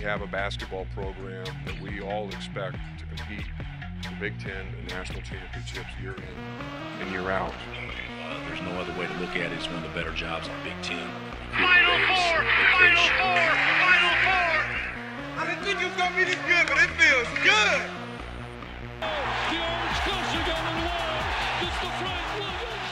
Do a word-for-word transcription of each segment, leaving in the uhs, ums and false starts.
have a basketball program that we all expect to compete for Big Ten and national championships year in and year out. Uh, there's no other way to look at it. It's one of the better jobs in Big Ten. Final four! Final four! Final four! I didn't think it was going to be this good, but it feels good! The Orange Coaster got it away. It's the Frank Williams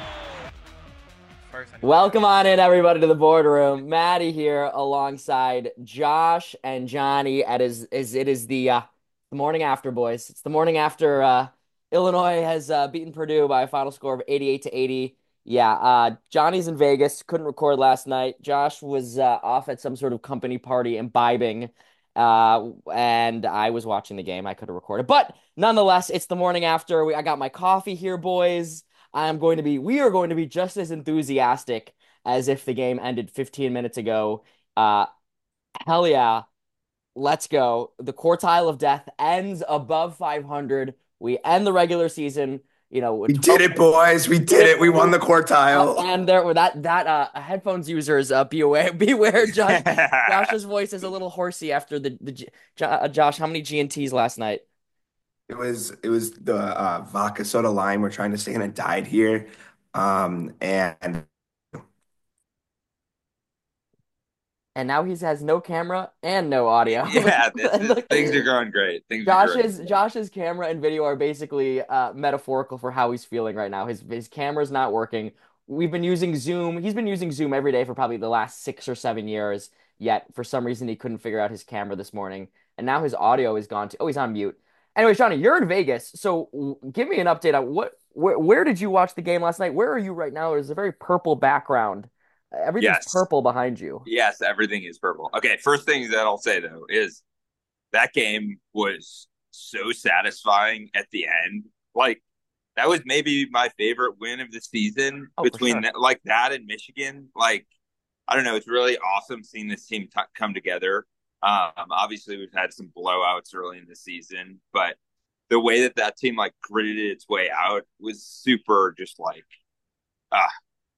Show. Welcome on in, everybody, to the boardroom. Maddie here alongside Josh and Johnny. It is, is, it is the, uh, the morning after, boys. It's the morning after uh, Illinois has uh, beaten Purdue by a final score of eighty-eight to eighty. Yeah, uh, Johnny's in Vegas. Couldn't record last night. Josh was uh, off at some sort of company party imbibing, uh, and I was watching the game. I could have recorded. But nonetheless, it's the morning after. We, I got my coffee here, boys. I'm going to be, we are going to be just as enthusiastic as if the game ended fifteen minutes ago. Uh, hell yeah. Let's go. The quartile of death ends above five hundred. We end the regular season. You know, we did it, boys. We did it. We won the quartile. Uh, and there were that that uh headphones users, uh beware beware. Josh, Josh's voice is a little horsey after the the uh, Josh. How many G N Ts last night? It was it was the uh, vodka soda lime. We're trying to stay in a diet here, um, and and now he has no camera and no audio. Yeah, this is, things are going great. Things Josh's are great. Josh's camera and video are basically uh, metaphorical for how he's feeling right now. His his camera's not working. We've been using Zoom. He's been using Zoom every day for probably the last six or seven years. Yet for some reason he couldn't figure out his camera this morning, and now his audio is gone too. Oh, he's on mute. Anyways, Johnny, you're in Vegas, so give me an update on what where where did you watch the game last night? Where are you right now? There's a very purple background. Everything's Yes. purple behind you. Yes, everything is purple. Okay, first thing that I'll say though is that game was so satisfying at the end. Like that was maybe my favorite win of the season Oh, for between sure. that, like that and Michigan. Like I don't know, it's really awesome seeing this team t- come together. Um, obviously we've had some blowouts early in the season, but the way that that team like gritted its way out was super. Just like ah.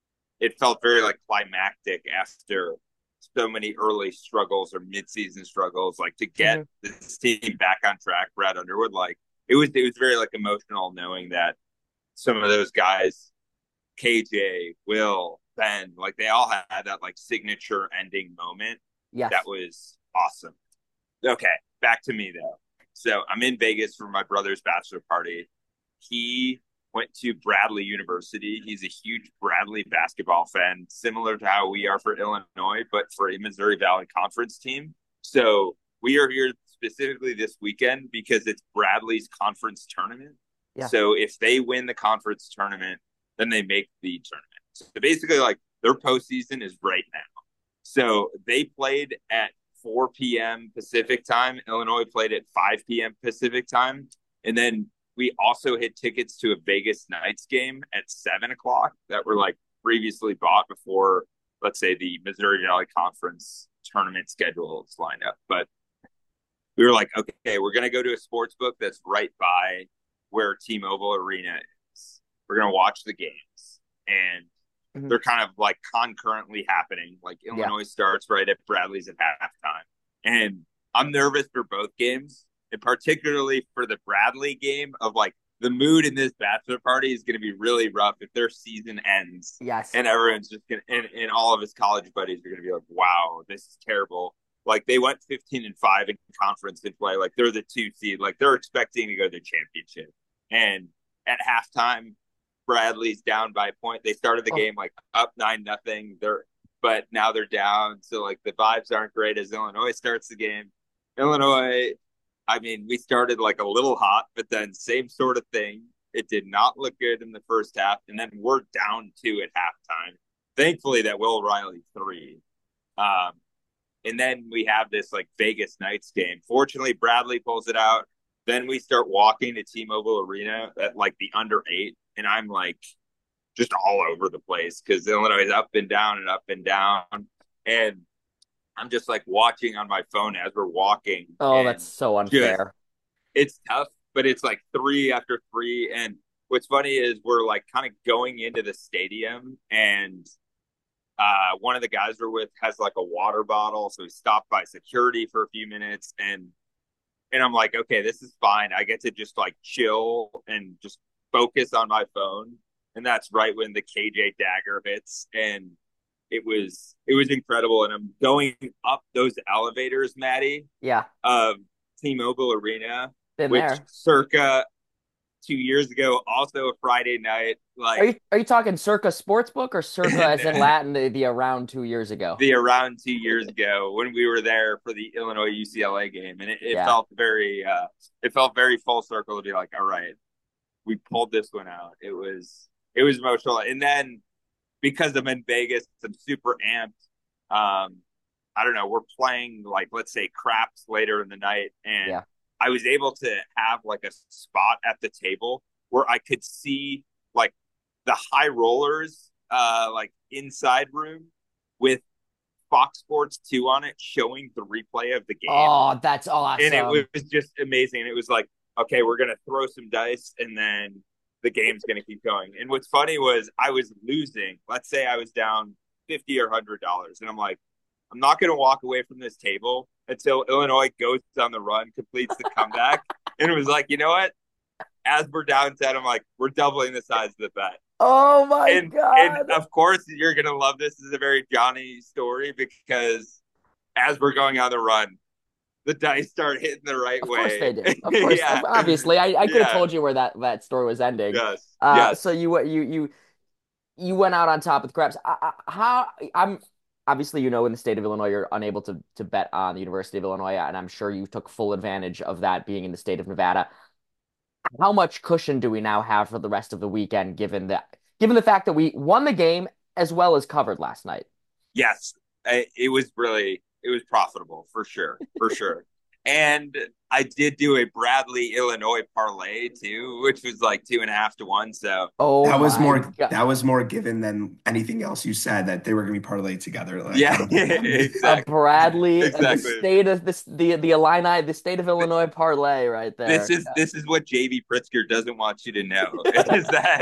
It felt very like climactic after so many early struggles or midseason struggles. Like to get mm-hmm. this team back on track, Brad Underwood, like it was, it was very like emotional knowing that some of those guys, K J, Will, Ben, like they all had that like signature ending moment. Yes. That was awesome. Okay, back to me though. So I'm in Vegas for my brother's bachelor party. He went to Bradley University. He's a huge Bradley basketball fan, similar to how we are for Illinois, but for a Missouri Valley Conference team. So we are here specifically this weekend because it's Bradley's conference tournament. Yeah. So if they win the conference tournament, then they make the tournament. So basically, like their postseason is right now. So they played at four p.m. Pacific time. Illinois played at five p.m. Pacific time. And then we also hit tickets to a Vegas Knights game at seven o'clock that were like previously bought before, let's say, the Missouri Valley Conference tournament schedule is lined up. But we were like, okay, we're going to go to a sports book that's right by where T-Mobile Arena is. We're going to watch the games. And mm-hmm. they're kind of like concurrently happening. Like Illinois yeah. starts right at Bradley's at halftime. And I'm nervous for both games. And particularly for the Bradley game of like the mood in this bachelor party is going to be really rough if their season ends. Yes. And everyone's just going to, and, and all of his college buddies are going to be like, wow, this is terrible. Like they went fifteen and five in conference in play. Like they're the two seed. Like they're expecting to go to the championship. And at halftime, Bradley's down by a point. They started the oh. game like up nine, nothing. They're, but now they're down. So like the vibes aren't great as Illinois starts the game. Illinois, I mean, we started like a little hot, but then same sort of thing. It did not look good in the first half, and then we're down two at halftime. Thankfully, that Will Riley three. Um, and then we have this like Vegas Knights game. Fortunately, Bradley pulls it out. Then we start walking to T-Mobile Arena at like the under eight, and I'm like just all over the place because Illinois is up and down and up and down. And I'm just like watching on my phone as we're walking. Oh, that's so unfair. Just, it's tough, but it's like three after three. And what's funny is we're like kind of going into the stadium and Uh, one of the guys we're with has like a water bottle, so we stopped by security for a few minutes, and and I'm like, okay, this is fine. I get to just like chill and just focus on my phone. And that's right when the K J dagger hits, and it was it was incredible. And I'm going up those elevators, Maddie, Yeah, of T-Mobile Arena, been which there. circa two years ago, also a Friday night, Are you like are you talking circa sportsbook or circa as in Latin the, the around two years ago? the around two years ago when we were there for the Illinois U C L A game, and it, it Yeah. felt very uh, it felt very full circle to be like, all right, we pulled this one out. It was it was emotional, and then because I'm in Vegas, I'm super amped. Um, I don't know, we're playing like let's say craps later in the night, and Yeah. I was able to have like a spot at the table where I could see like the high rollers, uh, like inside room with Fox Sports two on it, showing the replay of the game. Oh, that's awesome. And it was just amazing. It was like, okay, we're going to throw some dice and then the game's going to keep going. And what's funny was I was losing. Let's say I was down fifty or one hundred dollars. And I'm like, I'm not going to walk away from this table until Illinois goes on the run, completes the comeback. And it was like, you know what? As we're down ten, I'm like, we're doubling the size of the bet. Oh my And, God. and of course, you're going to love this. This is a very Johnny story because as we're going on the run, the dice start hitting the right Of way. course they did. Of course, Yeah. obviously, I, I could have Yeah. told you where that, that story was ending. Yes. Uh, yes. so you you you you went out on top with craps. I, I, how I'm obviously you know in the state of Illinois you're unable to to bet on the University of Illinois, and I'm sure you took full advantage of that being in the state of Nevada. How much cushion do we now have for the rest of the weekend, given that given the fact that we won the game as well as covered last night? Yes. I- It was really, it was profitable for sure. For sure. And I did do a Bradley, Illinois parlay too, which was like two and a half to one. So Oh That was my more God. that was more given than anything else you said that they were gonna be parlayed together. Like, yeah, um, A exactly. Bradley, the Exactly. state of this, the the Illini, the state of Illinois parlay right there. This is this is what J V Pritzker doesn't want you to know is that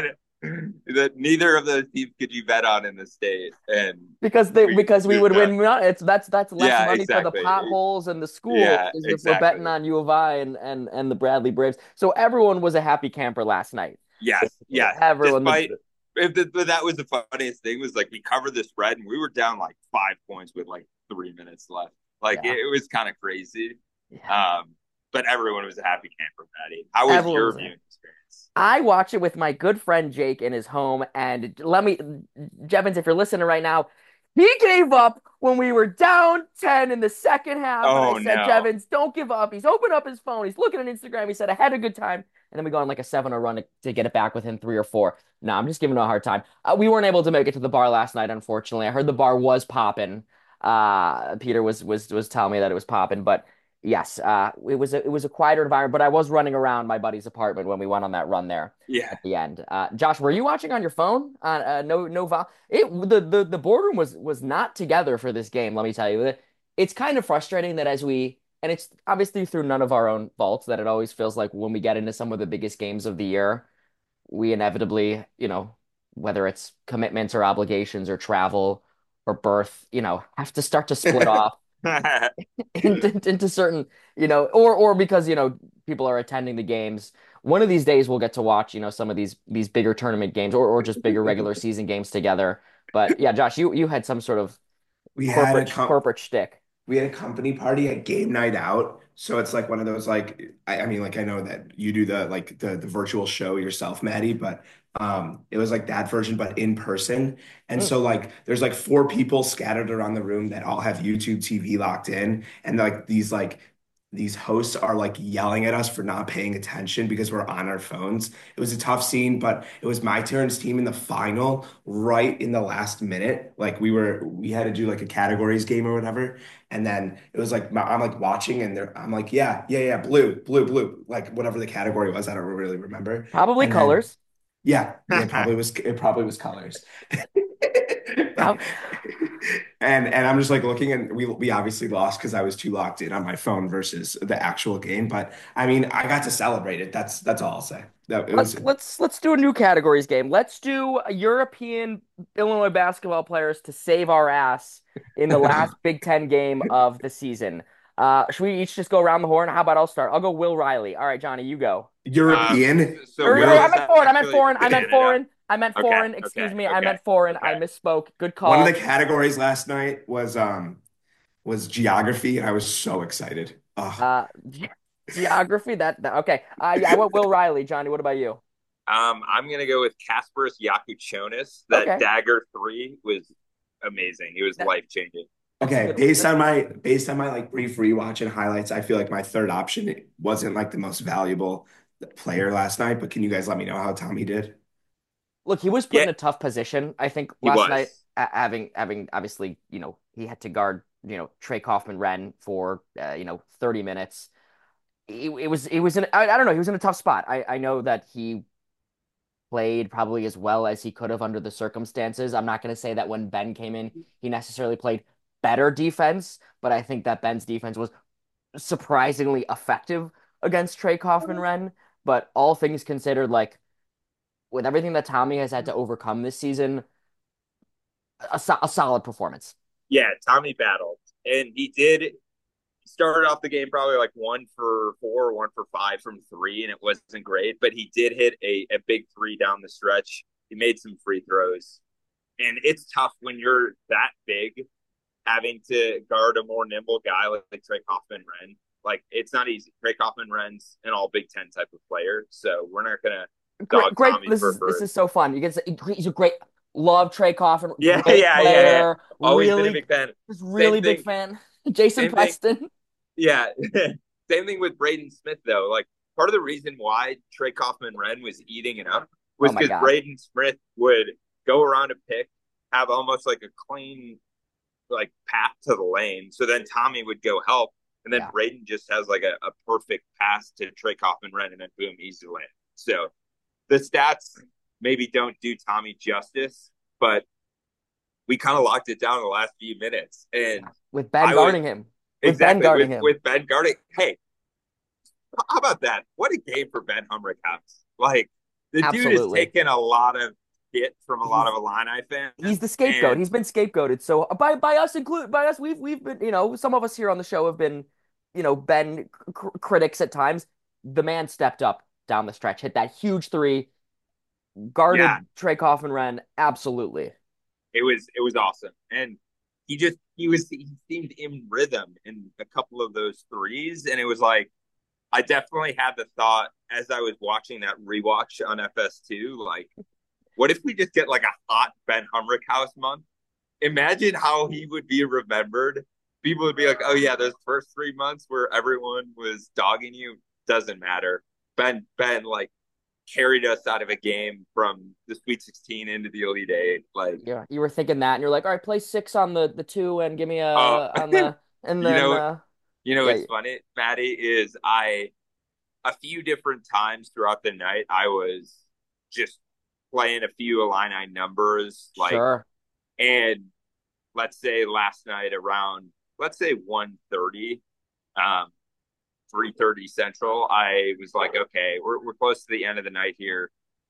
that neither of those teams could you bet on in the state, and because they we because we did would not. win. mon- It's that's that's less Yeah, money for exactly. the potholes and the schools Yeah, is if we're betting exactly. on U of I and and and the Bradley Braves. So everyone was a happy camper last night. Yes, yes. Everyone. Despite if the, but that was the funniest thing was like we covered the spread and we were down like five points with like three minutes left. Like Yeah. it, it was kind of crazy. Yeah. Um, but everyone was a happy camper, Patty. How was Everyone your was a- viewing experience? I watch it with my good friend Jake in his home, and let me, Jevons, if you're listening right now, he gave up when we were down ten in the second half. Oh, and I said, no. Jevons, don't give up. He's opened up his phone. He's looking at Instagram. He said, I had a good time. And then we go on like a seven oh run to, to get it back within three or four. No, I'm just giving him a hard time. Uh, we weren't able to make it to the bar last night, unfortunately. I heard the bar was popping. Uh, Peter was was was telling me that it was popping, but yes, uh, it was a, it was a quieter environment. But I was running around my buddy's apartment when we went on that run there Yeah. at the end. Uh, Josh, were you watching on your phone? Uh, uh, no, no, vol- it the, the the boardroom was was not together for this game. Let me tell you, it's kind of frustrating that as we and it's obviously through none of our own faults that it always feels like when we get into some of the biggest games of the year, we inevitably, you know, whether it's commitments or obligations or travel or birth, you know, have to start to split off into, into certain, you know, or or because, you know, people are attending the games. One of these days we'll get to watch, you know, some of these these bigger tournament games or or just bigger regular season games together. But yeah, Josh, you you had some sort of we had a corporate com- corporate shtick. we had a company party at game night out. So it's like one of those like I, I mean like I know that you do the like the the virtual show yourself, Maddie, but um it was like that version but in person. And Mm. so like there's like four people scattered around the room that all have YouTube T V locked in, and like these like these hosts are like yelling at us for not paying attention because we're on our phones. It was a tough scene, but it was my turn's team in the final right in the last minute. Like we were, we had to do like a categories game or whatever. And then it was like, my, I'm like watching and they're, I'm like, yeah, yeah, yeah, blue, blue, blue, like whatever the category was. I don't really remember. Probably And then- colors. Yeah, it probably was, it probably was colors. now. And and I'm just like looking, and we we obviously lost because I was too locked in on my phone versus the actual game. But I mean, I got to celebrate it. That's that's all I'll say. That it was Let's let's let's do a new categories game. Let's do a European Illinois basketball players to save our ass in the last Big Ten game of the season. Uh, should we each just go around the horn? How about I'll start? I'll go Will Riley. All right, Johnny, you go. European. Um, so Or, Will I is meant foreign. I meant actually foreign. I meant Canada. foreign. I meant Okay, foreign. Excuse okay, me. I okay, meant foreign. I okay. misspoke. Good call. One of the categories last night was um was geography, and I was so excited. Ugh. Uh, ge- geography. That, that okay. Uh, yeah, I went Will Riley. Johnny, what about you? Um, I'm gonna go with Kasparas Yakuchonis. That Okay. dagger three was amazing. It was That- life changing. Okay, good. based on my based on my like brief rewatch and highlights, I feel like my third option wasn't like the most valuable player last night. But can you guys let me know how Tommy did? Look, he was put Yeah. in a tough position. I think He last was. night, a- having having obviously, you know, he had to guard, you know, Trey Kaufman-Renn for, uh, you know, thirty minutes. It, it was it was in I, I don't know, he was in a tough spot. I I know that he played probably as well as he could have under the circumstances. I'm not going to say that when Ben came in, he necessarily played better defense, but I think that Ben's defense was surprisingly effective against Trey Kaufman-Renn. But all things considered, like with everything that Tommy has had to overcome this season, a, so- a solid performance. Yeah, Tommy battled, and he did. Started off the game probably like one for four, one for five from three, and it wasn't great. But he did hit a, a big three down the stretch. He made some free throws, and it's tough when you're that big, having to guard a more nimble guy like, like Trey Kaufman-Renn. Like it's not easy. Trey Kaufman-Renn's an all Big Ten type of player, so we're not gonna Great, dog great. Tommy This for is for this is so fun. You get to, he's a great love Trey Kaufman. yeah, Great yeah, yeah, yeah, player, always been a really, big fan. just really Same big thing. fan. Jason Same thing. Preston. Yeah. Same thing with Braden Smith, though. Like, part of the reason why Trey Kaufman-Renn was eating it up was Oh my because God. Braden Smith would go around a pick, have almost like a clean, like, path to the lane. So then Tommy would go help, and then Yeah. Braden just has, like, a, a perfect pass to Trey Kaufman-Renn, and then boom, he's the lane. So the stats maybe don't do Tommy justice, but we kind of locked it down in the last few minutes. And With Ben I guarding would- him. With exactly Ben guarding with, him. with Ben guarding. Hey, how about that? What a game for Ben Humrick House. Like the dude has Absolutely. taken a lot of hit from a lot of Illini fans. He's the scapegoat. And- He's been scapegoated. So by by us include by us, we've we've been, you know, some of us here on the show have been, you know, Ben cr- critics at times. The man stepped up down the stretch, hit that huge three, guarded Yeah. Trey Kaufman-Renn. Absolutely. It was it was awesome, and he just he was he seemed in rhythm in a couple of those threes, and it was like I definitely had the thought as I was watching that rewatch on F S two, like, what if we just get like a hot Ben Humrick House month? Imagine how he would be remembered. People would be like, "Oh yeah, those first three months where everyone was dogging you doesn't matter." Ben Ben like carried us out of a game from the Sweet sixteen into the Elite Eight. Like, Yeah, you were thinking that, and you're like, all right, play six on the the two, and give me a Oh. on the and You then know- uh, you know Yeah. what's funny, Maddie, is I a few different times throughout the night I was just playing a few Illini numbers, like, sure. and let's say last night around let's say one thirty, um, three thirty Central, I was like, okay, we're we're close to the end of the night here.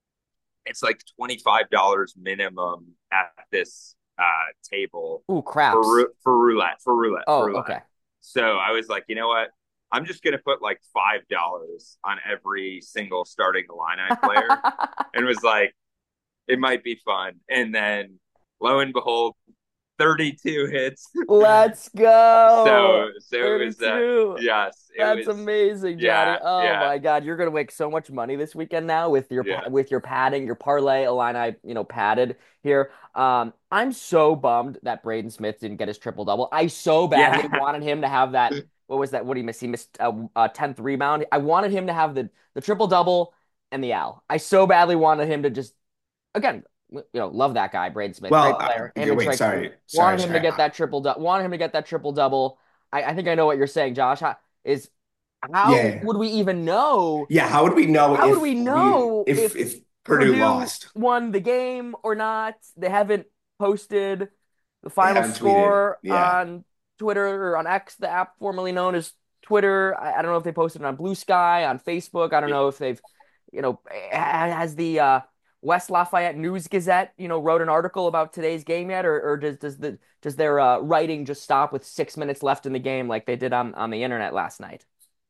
It's like twenty-five dollars minimum at this uh table Ooh, craps. for rou- for roulette for roulette Oh, for roulette. okay. So I was like, you know what? I'm just gonna put like five dollars on every single starting Illini player, and was like, it might be fun. And then lo and behold, thirty-two hits. Let's go. So so it was uh, thirty-two. yes, it That's was amazing, yeah, Johnny. Oh yeah. my God, you're gonna make so much money this weekend now with your Yeah. with your padding, your parlay Illini, you know, padded here. Um, I'm so bummed that Braden Smith didn't get his triple double. I so badly Yeah. wanted him to have that. What was that? What did he miss? He missed a, a tenth rebound. I wanted him to have the the triple double and the L. I so badly wanted him to just again, you know, love that guy, Braden Smith, Well, great player. uh, Him and wait, Trey- sorry, sorry, wanted him to sorry. get that triple double. Wanted him to get that triple double. I, I think I know what you're saying, Josh. How, is how Yeah. would we even know Yeah, how would we know How if would we know if if if Purdue lost? won the game or not? They haven't posted The They final haven't tweeted. score Yeah. on Twitter or on X, the app formerly known as Twitter. I, I don't know if they posted it on Blue Sky, on Facebook. I don't know if they've, you know, has the uh, West Lafayette News Gazette, you know, wrote an article about today's game yet, or, or does does the does their uh, writing just stop with six minutes left in the game like they did on on the internet last night?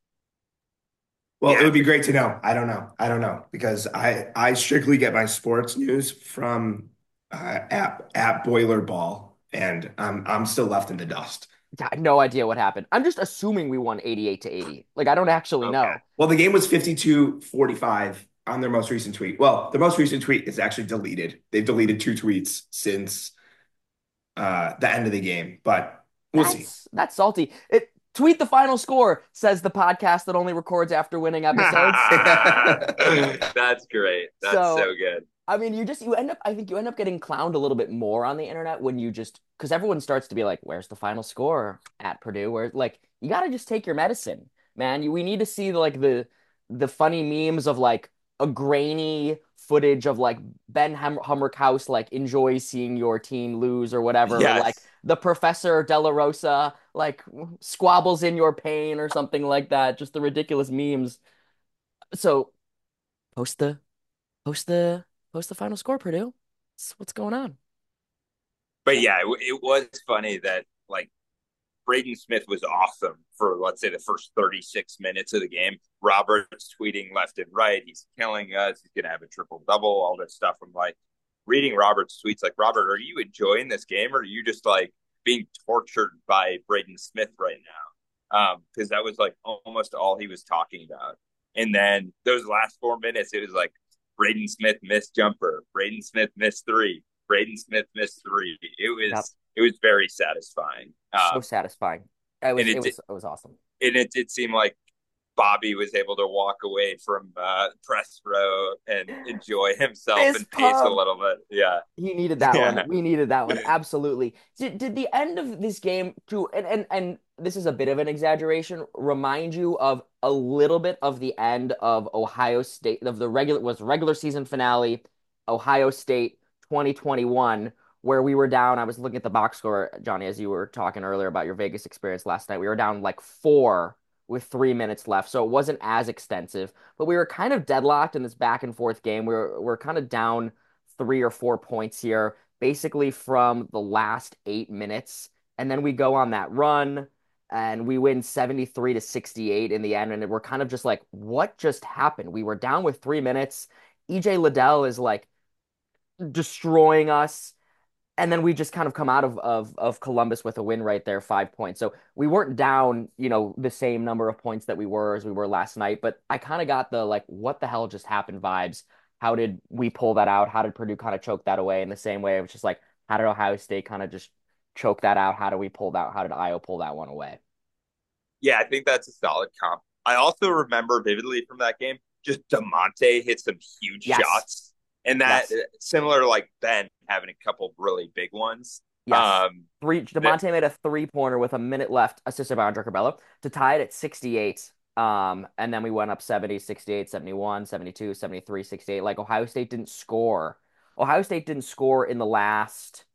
Well, it Yeah, would be great to know. I don't know. I don't know because I I strictly get my sports news from uh, app app Boiler Ball, and I'm I'm still left in the dust. I have no idea what happened. I'm just assuming we won eighty-eight to eighty. Like I don't actually okay. know. Well, the game was fifty-two forty-five on their most recent tweet. Well, their most recent tweet is actually deleted. They've deleted two tweets since uh, the end of the game, but we'll see. That's that's salty. It tweet the final score, says the podcast that only records after winning episodes. That's great. That's So, so good. I mean, you just you end up I think you end up getting clowned a little bit more on the internet when you just because everyone starts to be like, "Where's the final score at Purdue?" Where like you got to just take your medicine, man. You, we need to see like the the funny memes of like a grainy footage of like Ben Hum Hummerkaus like enjoys seeing your team lose or whatever, or like Yes. the Professor Della Rosa like squabbles in your pain or something like that. Just the ridiculous memes. So post the post the post the final score, Purdue. What's, what's going on? But yeah, it, it was funny that like Braden Smith was awesome for, let's say, the first thirty-six minutes of the game. Robert's tweeting left and right. He's killing us. He's going to have a triple double, all this stuff. I'm like, reading Robert's tweets, like, Robert, are you enjoying this game or are you just like being tortured by Braden Smith right now? Um, because that was like almost all he was talking about. And then those last four minutes, it was like Braden Smith missed jumper, Braden Smith missed three, Braden Smith missed three. It Yep. was it was very satisfying. So Um, satisfying. It was and it it, was it was awesome. and it did seem like Bobby was able to walk away from uh, press row and enjoy himself Fist and pace a pump. little bit. Yeah. He needed that Yeah. one. We needed that one. Absolutely. Did, did the end of this game to and, and and this is a bit of an exaggeration, remind you of a little bit of the end of Ohio State of the regular was regular season finale, Ohio State twenty twenty-one, where we were down. I was looking at the box score, Johnny, as you were talking earlier about your Vegas experience last night. We were down like four with three minutes left, so it wasn't as extensive, but we were kind of deadlocked in this back and forth game. We were we're kind of down three or four points here, basically from the last eight minutes. And then we go on that run and we win seventy-three to sixty-eight in the end. And we're kind of just like, what just happened? We were down with three minutes. E J Liddell is like destroying us. And then we just kind of come out of, of of Columbus with a win right there, five points. So we weren't down, you know, the same number of points that we were as we were last night. But I kind of got the like, what the hell just happened vibes. How did we pull that out? How did Purdue kind of choke that away in the same way? It was just like, how did Ohio State kind of just choke that out? How did we pull that? How did Iowa pull that one away? Yeah, I think that's a solid comp. I also remember vividly from that game, just DeMonte hit some huge Yes. shots. And that Yes. similar to like Ben having a couple really big ones. Yes. Um, Three, DeMonte made a three-pointer with a minute left, assisted by Andre Curbelo, to tie it at sixty-eight. Um, and then we went up seventy, sixty-eight, seventy-one, seventy-two, seventy-three, sixty-eight. Like Ohio State didn't score. Ohio State didn't score in the last.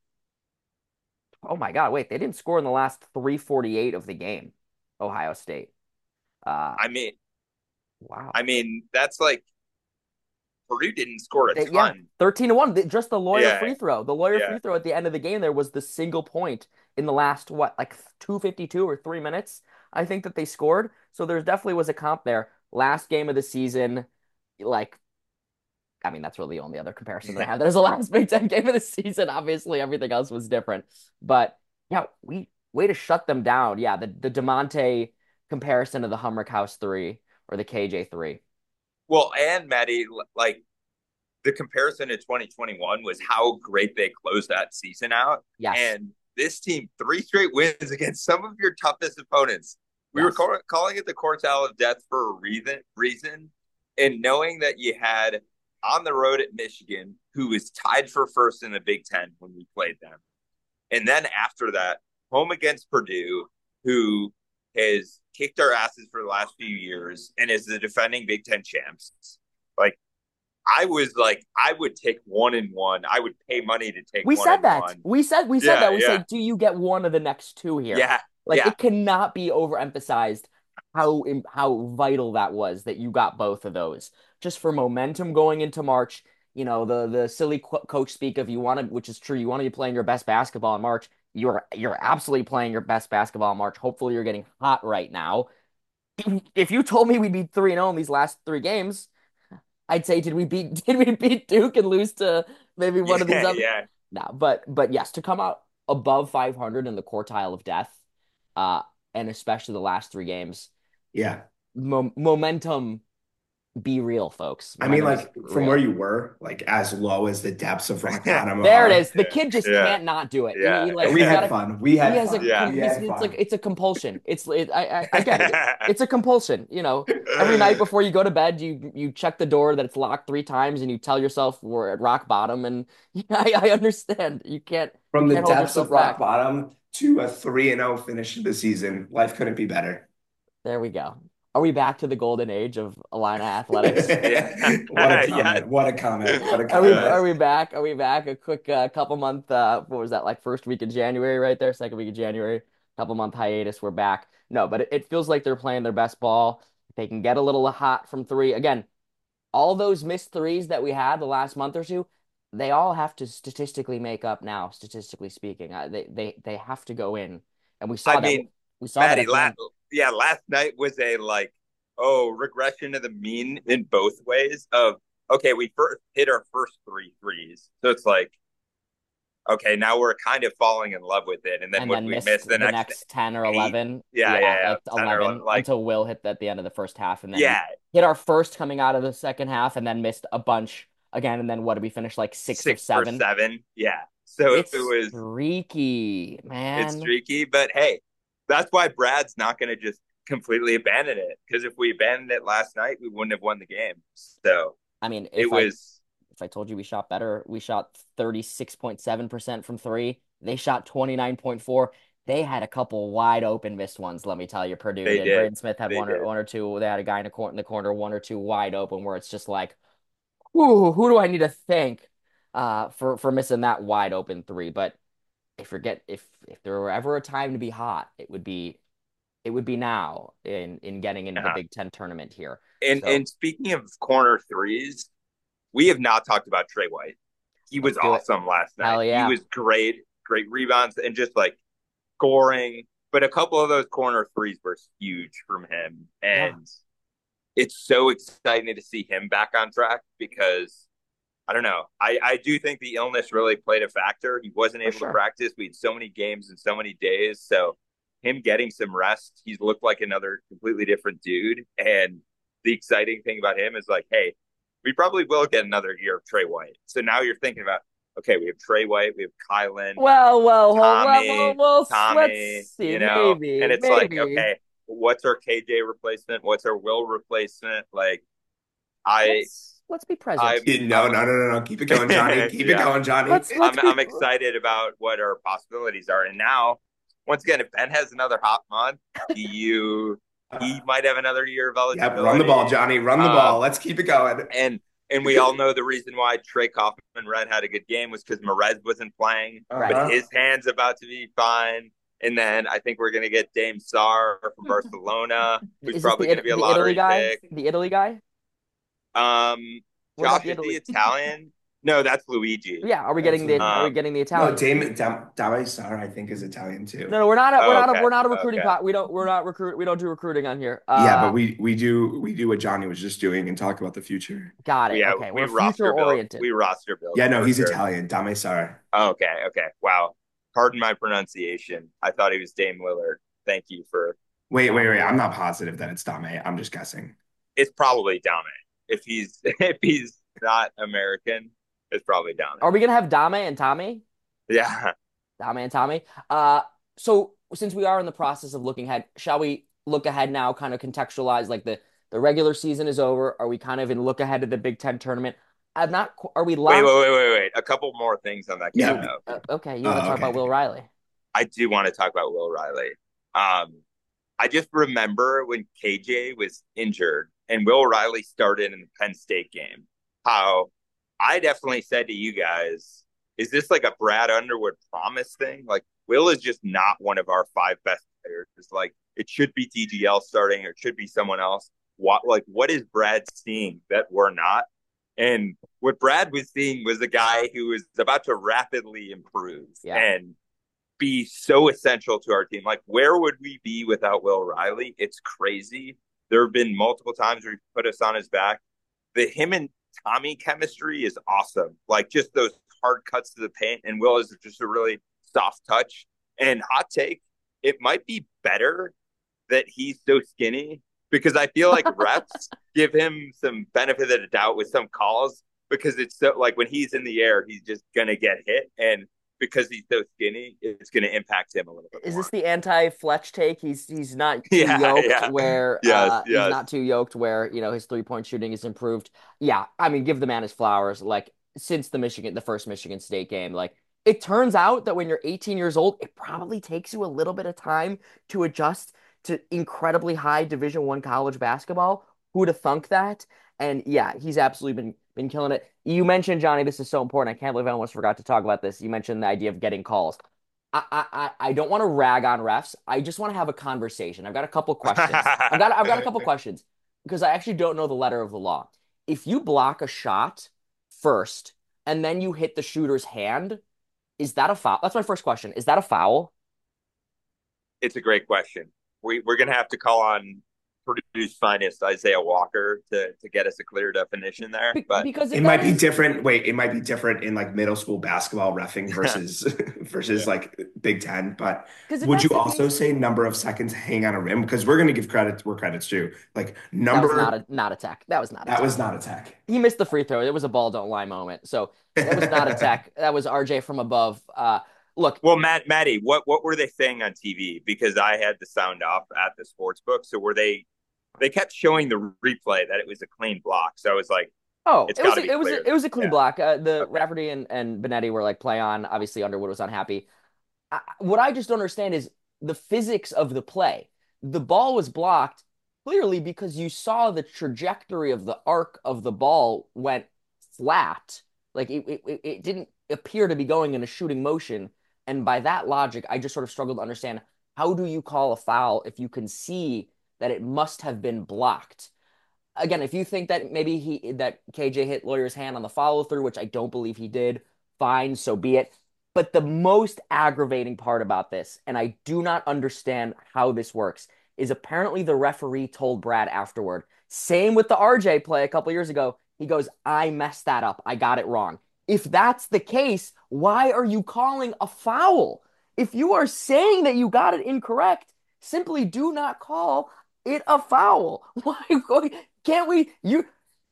Oh my God, wait, they didn't score in the last three forty-eight of the game. Ohio State. Uh, I mean, wow. I mean, that's like Purdue didn't score a They- ton. yeah, thirteen to one. Just the lawyer Yeah. free throw. The lawyer Yeah. free throw at the end of the game there was the single point in the last, what, like two fifty-two or three minutes, I think that they scored. So there definitely was a comp there. Last game of the season, like, I mean, that's really the only other comparison that I have. That is the last Big Ten game of the season. Obviously, everything else was different. But yeah, we way to shut them down. Yeah, the, the DeMonte comparison to the Hummerkaus three or the K J three. Well, and Maddie, like the comparison to twenty twenty-one was how great they closed that season out. Yes. And this team, three straight wins against some of your toughest opponents. We Yes. were call- calling it the quartile of death for a reason, reason. And knowing that you had on the road at Michigan, who was tied for first in the Big Ten when we played them. And then after that, home against Purdue, who has kicked our asses for the last few years and is the defending Big Ten champs. Like, I was like, I would take one and one. I would pay money to take We one said and that. one. We said we said Yeah, that. We yeah, say, do you get one of the next two here? yeah, Like yeah. it cannot be overemphasized how im- how vital that was that you got both of those just for momentum going into March. You know, the the silly qu coach speak of you want to, which is true. You want to be playing your best basketball in March. You're you're absolutely playing your best basketball in March. Hopefully, you're getting hot right now. If you told me we'd be three and zero in these last three games, I'd say, did we beat did we beat Duke and lose to maybe one of these Yeah, other? yeah. No, but but yes, to come out above five hundred in the quartile of death, uh, and especially the last three games, Yeah. mo momentum be real, folks. I mean, Momentum is like from where real. you were, like as low as the depths of rock bottom There it are. is. The kid just Yeah. can't not do it. He, Yeah. he, like We he's had got a, fun. We he had has a fun. Yeah. com- We he's, had it's like fun. it's a compulsion. It's it, I, I I get it. It's a compulsion. You know, every night before you go to bed, you you check the door that it's locked three times, and you tell yourself we're at rock bottom. And yeah, I, I understand. You can't you From the can't hold depths of yourself rock back. bottom to a three and zero finish to the season, life couldn't be better. There we go. Are we back to the golden age of Illini athletics? Yeah. What a Yes. comment! What a comment! What a Are we Yes. are comment! we back? Are we back? A quick uh, couple month uh what was that like first week in January right there, second week of January, couple month hiatus, we're back. No, but it, it feels like they're playing their best ball. They can get a little hot from three. Again, all those missed threes that we had the last month or two, they all have to statistically make up now, statistically speaking. Uh, they they they have to go in. And we saw I that mean, we saw that Maddie, at the last end. yeah, last night was a like, oh, regression to the mean in both ways of okay, we first hit our first three threes. So it's like, okay, now we're kind of falling in love with it. And then And would then we missed miss the the next next ten or eight? eleven. Yeah, Yeah, yeah, yeah. at ten or eleven eleven. Like, until Will hit at the end of the first half. And then we yeah, hit our first coming out of the second half and then missed a bunch again. And then what did we finish like six, six of for seven? seven. Yeah. So It's it was streaky, man. it's streaky, but hey, that's why Brad's not going to just completely abandon it. Because if we abandoned it last night, we wouldn't have won the game. So I mean, it if I was if I told you we shot better, we shot thirty-six point seven percent from three. They shot twenty-nine point four. They had a couple wide open missed ones, let me tell you. Purdue they did. did. Braden Smith had They one or did. one or two. They had a guy in, a cor in the corner, one or two wide open, where it's just like, whoo, who do I need to thank uh, for for missing that wide open three? But if you're get if if there were ever a time to be hot, it would be it would be now in in getting into the Uh-huh. Big Ten tournament here. And So and speaking of corner threes, we have not talked about Trey White. He was let's do it. awesome last night. Hell yeah. He was great, great rebounds and just like scoring. But a couple of those corner threes were huge from him. And it's so exciting to see him back on track because I don't know. I, I do think the illness really played a factor. He wasn't For able sure. to practice. We had so many games in so many days. So him getting some rest, he's looked like another completely different dude. And the exciting thing about him is like, hey, we probably will get another year of Trey White. So now you're thinking about, okay, we have Trey White, we have Kylan, Well, well, hold- well, Tommy, well, well, Tommy, let's see, you know, maybe, and it's like, maybe. okay, what's our K J replacement? What's our Will replacement? Like, I, Let's, let's be present. I, No, no, no, no, no. Keep it going, Johnny. Keep Yeah. it going, Johnny. Let's let's I'm, be I'm excited about what our possibilities are. And now, once again, if Ben has another hot month, you he might have another year of eligibility. Yep, run the ball, Johnny. Run the Um, ball. Let's keep it going. And and we all know the reason why Trey Kaufman Red had a good game was because Merez wasn't playing, Right. Uh-huh. but his hand's about to be fine. And then I think we're going to get Dame Sarr from Barcelona, who's Is this probably the, going to be a the Italy lottery guy? pick. The Italy guy? Um, What about Josh the is the Italy? Italian. No, that's Luigi. Yeah, are we getting the Absolutely. are we Um, getting the No, Italian? Dame Dam Dame Sarr, I think, is Italian too. No, no, we're not a, we're Oh, not a, okay. we're not a recruiting Okay. pot. We don't we're not recruit we don't do recruiting on here. Uh, Yeah, but we we do we do what Johnny was just doing and talk about the future. got it. Yeah, Okay, we we're roster future build. oriented. We roster build. Yeah, no, for he's sure. Italian. Dame Sarr. Oh, okay, okay. Wow. Pardon my pronunciation. I thought he was Dame Lillard. Thank you for. Wait, wait, wait. I'm not positive that it's Dame. I'm just guessing. It's probably Dame. If he's if he's not American, it's probably Dame. Are we gonna have Dame and Tommy? Yeah. Dame and Tommy. Uh, so since we are in the process of looking ahead, shall we look ahead now? Kind of contextualize like the the regular season is over. Are we kind of in look ahead to the Big Ten tournament? I'm not. qu- Are we Wait, locked? wait, wait, wait, wait. A couple more things on that game. Yeah. though. Uh, okay, you Oh, want to talk okay. about Will Riley? I do want to talk about Will Riley. Um, I just remember when K J was injured and Will Riley started in the Penn State game. how I definitely said to you guys, is this like a Brad Underwood promise thing? Like, Will is just not one of our five best players. It's like, it should be D G L starting or it should be someone else. What, like, what is Brad seeing that we're not? And what Brad was seeing was a guy who was about to rapidly improve Yeah. and be so essential to our team. Like, where would we be without Will Riley? It's crazy. There have been multiple times where he put us on his back. The him and Tommy chemistry is awesome. Like, just those hard cuts to the paint, and Will is just a really soft touch. And hot take, it might be better that he's so skinny because I feel like refs give him some benefit of the doubt with some calls because it's so like when he's in the air, he's just gonna get hit, and because he's so skinny, it's gonna impact him a little bit. Is more. this the anti-Fletch take? He's he's not too Yeah, yoked yeah. where Yes, uh, yes. he's not too yoked where you know his three-point shooting is improved. Yeah, I mean, give the man his flowers. Like since the Michigan, the first Michigan State game, like it turns out that when you're eighteen years old, it probably takes you a little bit of time to adjust to incredibly high Division One college basketball. Who'd have thunk that? And yeah, he's absolutely been been killing it. You mentioned, Johnny, this is so important. I can't believe I almost forgot to talk about this. You mentioned the idea of getting calls. I I I don't want to rag on refs. I just want to have a conversation. I've got a couple questions. I've got I've got a couple questions because I actually don't know the letter of the law. If you block a shot first and then you hit the shooter's hand, is that a foul? That's my first question. Is that a foul? It's a great question. We, we're going to have to call on Purdue's finest, Isaiah Walker, to, to get us a clear definition there. Be- But because It might be different. Wait, it might be different in like middle school basketball reffing versus versus Yeah. like Big Ten. But 'Cause if would that's you the also case- say number of seconds hang on a rim? Because we're going to give credit where credit's due. Like that number, was not a not a tech. That was not a that tech. was not a tech. He missed the free throw. It was a ball don't lie moment. So that was not a tech. That was R J from above. Uh, look, well, Matt, Maddie, what what were they saying on T V? Because I had the sound off at the sports book. So were they? They kept showing the replay that it was a clean block. So I was like, oh, It's it was gotta a, be it was clear. a, it was a clean Yeah. block. Uh, the Okay. Rafferty and and Benetti were like play on. Obviously, Underwood was unhappy. I, what I just don't understand is the physics of the play. The ball was blocked clearly because you saw the trajectory of the arc of the ball went flat. Like it, it, it didn't appear to be going in a shooting motion. And by that logic, I just sort of struggled to understand how do you call a foul if you can see that it must have been blocked. Again, if you think that maybe he that K J hit Lawyer's hand on the follow through, which I don't believe he did, fine, so be it. But the most aggravating part about this, and I do not understand how this works, is apparently the referee told Brad afterward. Same with the R J play a couple years ago. He goes, I messed that up. I got it wrong. If that's the case, why are you calling a foul? If you are saying that you got it incorrect, simply do not call it a foul. Why can't we? You,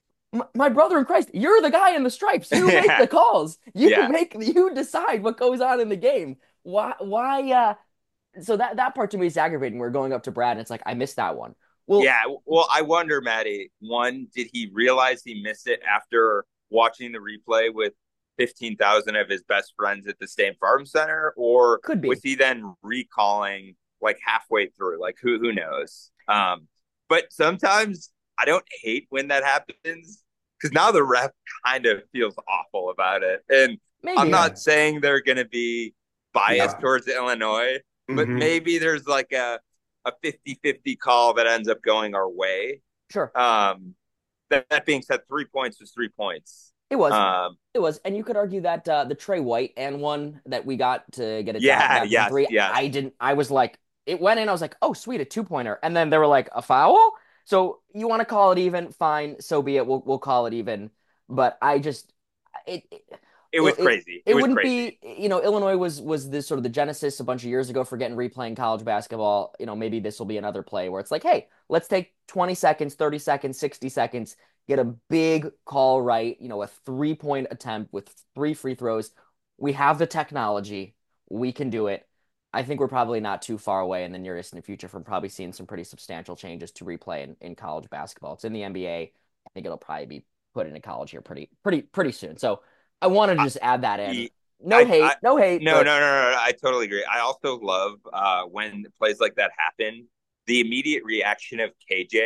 my brother in Christ, you're the guy in the stripes. You make Yeah. the calls. You Yeah. make you decide what goes on in the game. Why? Why? Uh, so that that part to me is aggravating. We're going up to Brad, and it's like I missed that one. Well, Yeah. Well, I wonder, Maddie, one, did he realize he missed it after watching the replay with fifteen thousand of his best friends at the State Farm Center? Or Could be. was he then recalling like halfway through? Like, who who knows? Um, but sometimes I don't hate when that happens because now the ref kind of feels awful about it. And maybe. I'm not saying they're going to be biased Yeah. towards Illinois, but Mhm. maybe there's like a a fifty-fifty call that ends up going our way. Sure, Um, that, that being said, three points was three points. it was. Um, It was, and you could argue that uh, the Trey White and one that we got to get it Yeah, down, down to yes, three. yes. I didn't. I was like, it went in. I was like, oh, sweet, a two pointer, and then they were like, a foul. So you want to call it even? Fine, so be it. We'll we'll call it even. But I just it. it it was It- crazy. It, It, was wouldn't crazy. be, you know, Illinois was was this sort of the genesis a bunch of years ago for getting replaying college basketball. You know, maybe this will be another play where it's like, hey, let's take twenty seconds, thirty seconds, sixty seconds, get a big call right, you know, a three-point attempt with three free throws. We have the technology. We can do it. I think we're probably not too far away in the nearest in the future from probably seeing some pretty substantial changes to replay in, in college basketball. It's in the N B A. I think it'll probably be put into college here pretty pretty pretty soon. So I wanted to just add that in. I- No I- hate, I- no hate. No, but no, no, no, no. I totally agree. I also love uh, when plays like that happen. The immediate reaction of K J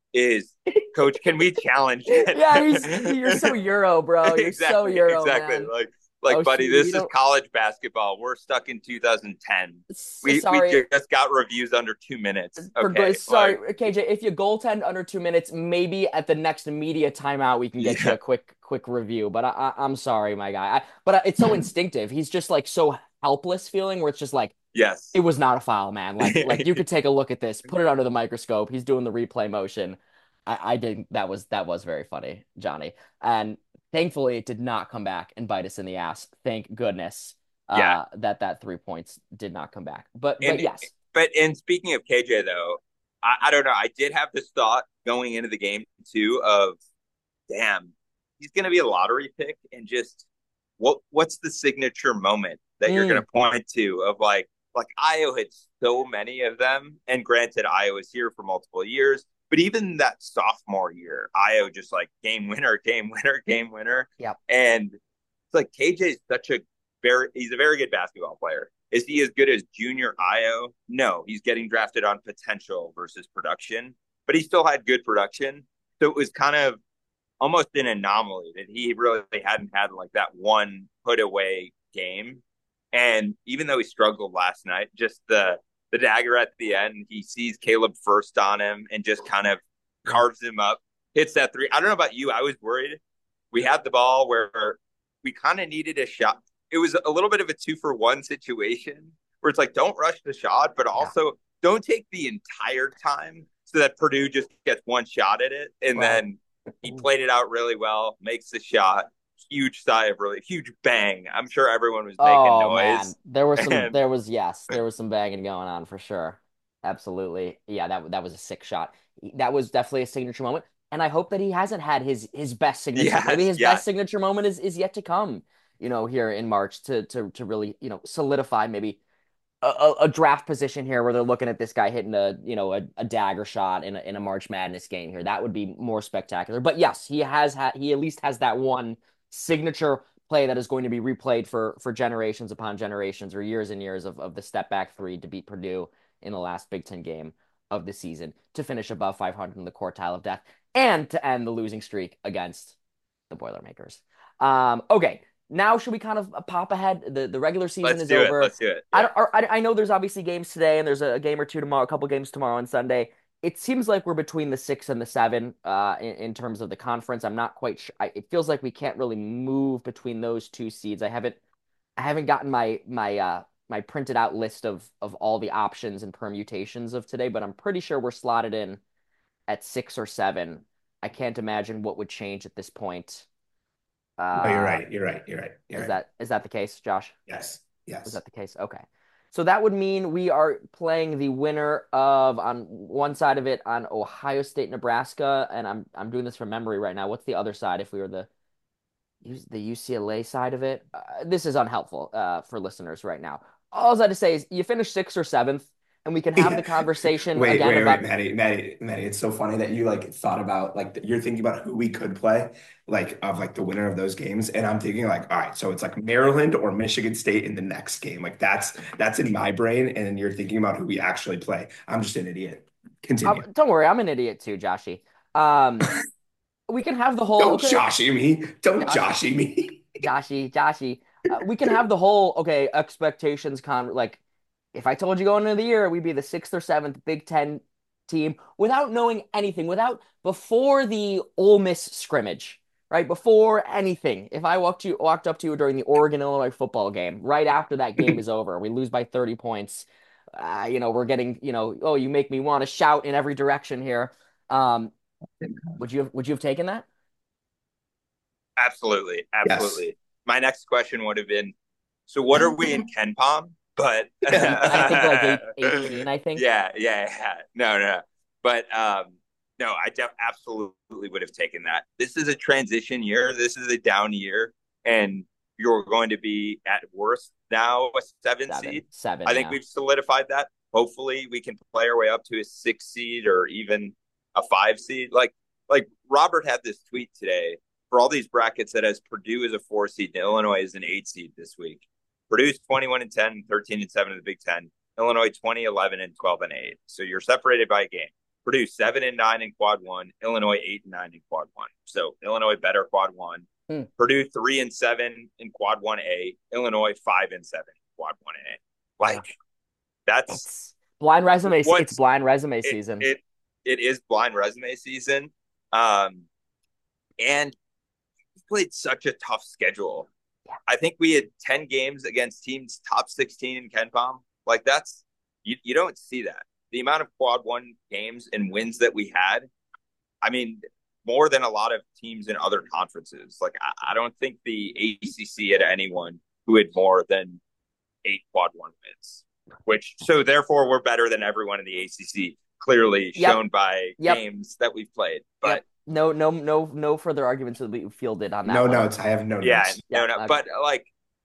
is, Coach, can we challenge it? Yeah, he's, you're so Euro, bro. You're exactly, so Euro, exactly. man. Like, like, Oh, buddy, shoot, this you is don't- college basketball. We're stuck in two thousand ten. We Sorry. we just got reviews under two minutes. For Okay, good- sorry, like, K J. If you goaltend under two minutes, maybe at the next media timeout we can get you Yeah. a quick, quick review. But I, I, I'm sorry, my guy. I, but it's so instinctive. He's just like so helpless feeling, where it's just like yes, it was not a foul, man. Like, like you could take a look at this, put it under the microscope. He's doing the replay motion. I, I did. That was that was very funny, Johnny. And thankfully, it did not come back and bite us in the ass. Thank goodness. Uh, Yeah. that that three points did not come back. But And- but yes. But and speaking of K J though, I, I don't know. I did have this thought going into the game too of, damn, he's going to be a lottery pick, and just what what's the signature moment that you're Mm. going to point to of like like Io had so many of them, and granted, Io was here for multiple years, but even that sophomore year, Io just like game winner, game winner, game winner. Yep. And it's like K J's such a very he's a very good basketball player. Is he as good as junior Io? No, he's getting drafted on potential versus production, but he still had good production. So it was kind of almost an anomaly that he really hadn't had like that one put away game. And even though he struggled last night, just the the dagger at the end, he sees Caleb first on him and just kind of carves him up, hits that three. I don't know about you. I was worried. We had the ball where we kind of needed a shot. It was a little bit of a two for one situation where it's like, don't rush the shot, but also yeah. don't take the entire time so that Purdue just gets one shot at it. And right. then he played it out really well, makes the shot. Huge sigh of really huge bang. I'm sure everyone was making oh, noise. Man. There was some, and... there was, yes, there was some banging going on for sure. Absolutely. Yeah, that, that was a sick shot. That was definitely a signature moment. And I hope that he hasn't had his, his best signature. Yes, Maybe his yes. best signature moment is, is yet to come. You know, here in March to to to really, you know, solidify maybe a, a draft position here where they're looking at this guy hitting a, you know, a, a dagger shot in a, in a March Madness game here. That would be more spectacular. But yes, he has had, he at least has that one signature play that is going to be replayed for for generations upon generations or years and years of, of the step back three to beat Purdue in the last Big Ten game of the season to finish above five hundred in the quartile of death and to end the losing streak against the Boilermakers. Um, okay. Now, should we kind of pop ahead? The the regular season Let's is do over. It. Let's do it. Yeah. I, I, I know there's obviously games today, and there's a game or two tomorrow, a couple games tomorrow and Sunday. It seems like we're between the six and the seven uh, in, in terms of the conference. I'm not quite sure. I, it feels like we can't really move between those two seeds. I haven't I haven't gotten my my uh, my printed out list of of all the options and permutations of today, but I'm pretty sure we're slotted in at six or seven. I can't imagine what would change at this point. Uh, no, you're right. You're right. You're right. You're is right. that is that the case, Josh? Yes. Yes. Is that the case? Okay. So that would mean we are playing the winner of, on one side of it, on Ohio State, Nebraska, and I'm I'm doing this from memory right now. What's the other side if we were the the U C L A side of it? Uh, this is unhelpful uh, for listeners right now. All I had to say is you finish sixth or seventh, and we can have Yeah. the conversation Wait, again wait, about wait, Maddie, Maddie, Maddie. It's so funny that you like thought about like you're thinking about who we could play, like of like the winner of those games, and I'm thinking like, all right, so it's like Maryland or Michigan State in the next game. Like that's that's in my brain, and you're thinking about who we actually play. I'm just an idiot. Continue. Uh, don't worry, I'm an idiot too, Joshy. Um, we can have the whole. Don't okay. Joshy me. Don't Josh- Joshy me. Joshy, Joshy. Uh, we can have the whole okay expectations con like. If I told you going into the year we'd be the sixth or seventh Big Ten team without knowing anything, without before the Ole Miss scrimmage, right? Before anything, if I walked you walked up to you during the Oregon Illinois football game, right after that game is over, we lose by thirty points. Uh, you know, we're getting, you know, oh, you make me want to shout in every direction here. Um, would you have, would you have taken that? Absolutely, absolutely. Yes. My next question would have been, so what are we in Ken Palm? But I think like eight, eighteen, I think. Yeah, yeah, yeah. No, no. But um, no, I def- absolutely would have taken that. This is a transition year. This is a down year. And you're going to be at worst now a seven, Seven, seed. seven, I think yeah. we've solidified that. Hopefully we can play our way up to a six seed or even a five seed. Like, like Robert had this tweet today for all these brackets that has Purdue as a four seed and Illinois as an eight seed this week. Purdue's twenty-one and ten, thirteen and seven in the Big Ten. Illinois twenty, eleven, and twelve and eight. So you're separated by a game. Purdue seven and nine in quad one, Illinois eight and nine in quad one. So Illinois better quad one. Hmm. Purdue three and seven in quad one A, Illinois five and seven in quad one A. Like yeah. that's it's blind resume. What, it's blind resume it, season. It it is blind resume season. Um, and we played such a tough schedule. Yeah. I think we had ten games against teams top sixteen in KenPom. Like that's you, you don't see that. The amount of quad one games and wins that we had, I mean, more than a lot of teams in other conferences. Like, I, I don't think the A C C had anyone who had more than eight quad one wins, which, so therefore, we're better than everyone in the A C C, clearly yep. shown by yep. games that we've played. But yep. no, no, no, no further arguments will be fielded on that. No one. notes. I have no yeah, notes. Yeah, no, no. Okay. But, like,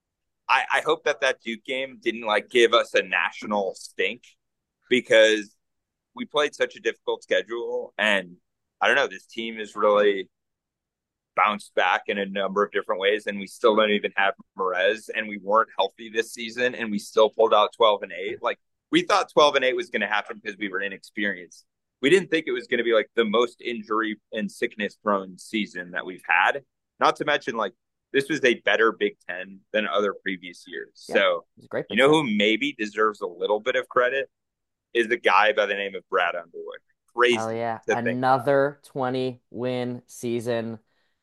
I, I hope that that Duke game didn't, like, give us a national stink, because we played such a difficult schedule, and I don't know, this team has really bounced back in a number of different ways, and we still don't even have Merez, and we weren't healthy this season, and we still pulled out twelve and eight. Like, we thought twelve and eight was going to happen because we were inexperienced. We didn't think it was going to be like the most injury and sickness prone season that we've had. Not to mention, like, this was a better Big Ten than other previous years. Yeah, so, great you know who maybe deserves a little bit of credit is the guy by the name of Brad Underwood. Crazy. Oh, yeah. Another twenty win season.